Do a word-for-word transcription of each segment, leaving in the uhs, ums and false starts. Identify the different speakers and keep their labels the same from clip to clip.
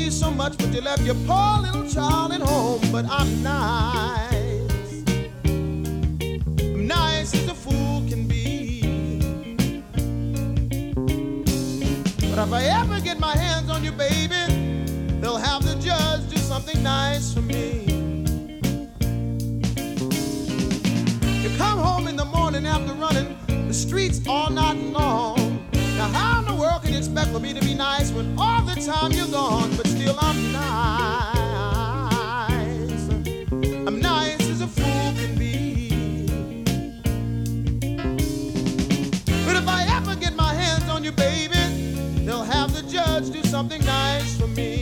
Speaker 1: me so much, but you left your poor little child at home. But I'm nice. I'm nice as a fool can be. But if I ever get my hands on you, baby, they'll have the judge do something nice for me. You come home in the morning after running the streets all night long. Now how in the world can you expect for me to be nice when all the time you're gone? But still I'm nice. I'm nice as a fool can be. But if I ever get my hands on you, baby, they'll have the judge do something nice for me.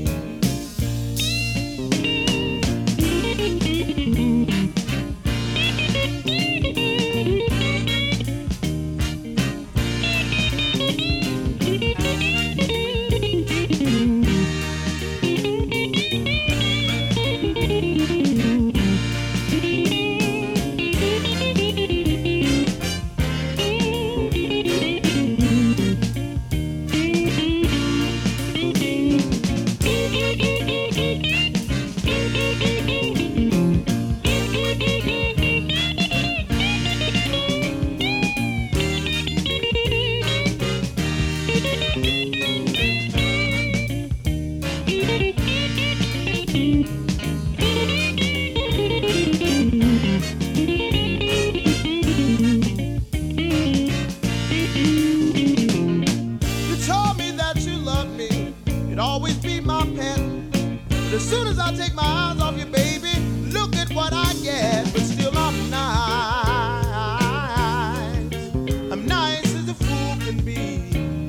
Speaker 1: As soon as I take my eyes off you, baby, look at what I get. But still I'm nice. I'm nice as a fool can be.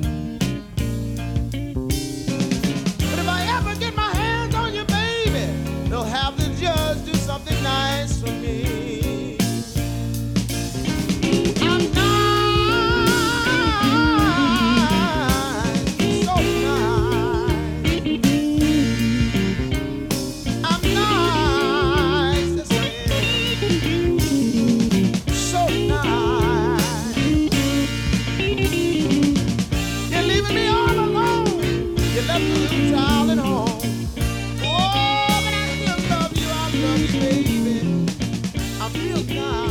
Speaker 1: But if I ever get my hands on you, baby, they'll have the judge do something nice for me. I'm nice, so nice. Child at home. Oh, but I still love you, I love you, baby. I feel nice.